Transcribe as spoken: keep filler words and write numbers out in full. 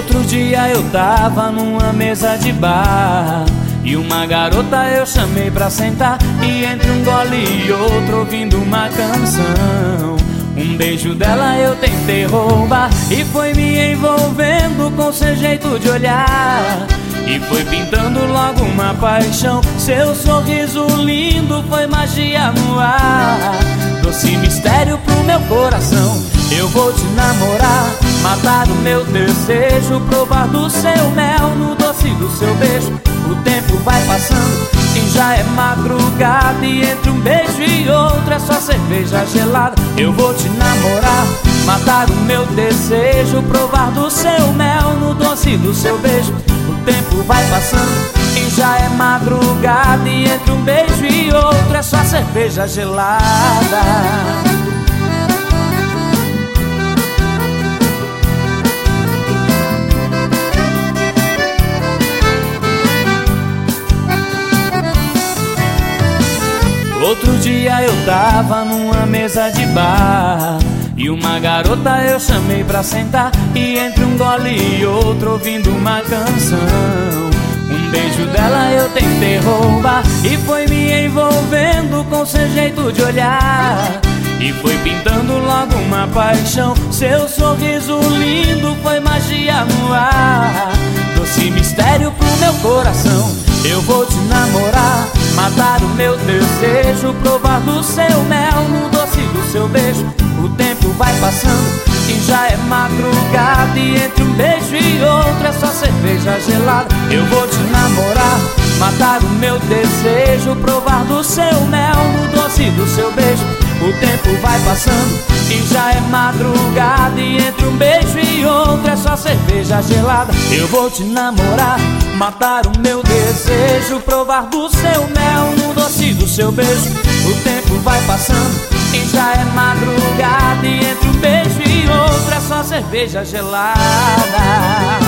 Outro dia eu tava numa mesa de bar e uma garota eu chamei pra sentar, e entre um gole e outro ouvindo uma canção, um beijo dela eu tentei roubar, e foi me envolvendo com seu jeito de olhar, e foi pintando logo uma paixão. Seu sorriso lindo foi magia no ar, doce mistério pro meu coração. Eu vou te namorar, matar o meu desejo, provar do seu mel no doce do seu beijo. O tempo vai passando e já é madrugada, e entre um beijo e outro é só cerveja gelada. Eu vou te namorar, matar o meu desejo, provar do seu mel no doce do seu beijo. O tempo vai passando e já é madrugada, e entre um beijo e outro é só cerveja gelada. Outro dia eu tava numa mesa de bar e uma garota eu chamei pra sentar, e entre um gole e outro ouvindo uma canção, um beijo dela eu tentei roubar, e foi me envolvendo com seu jeito de olhar, e foi pintando logo uma paixão. Seu sorriso lindo foi magia no ar, doce mistério pro meu coração. Eu vou te namorar, matar o meu desejo, provar do seu mel no doce do seu beijo. O tempo vai passando e já é madrugada, e entre um beijo e outro é só cerveja gelada. Eu vou te namorar, matar o meu desejo, provar do seu mel no doce do seu beijo. O tempo vai passando e já é madrugada, e entre um beijo e outro é só cerveja gelada. Eu vou te namorar, matar o meu desejo, provar do seu mel no doce do seu beijo. O tempo vai passando e já é madrugada, e entre um beijo e outro é só cerveja gelada.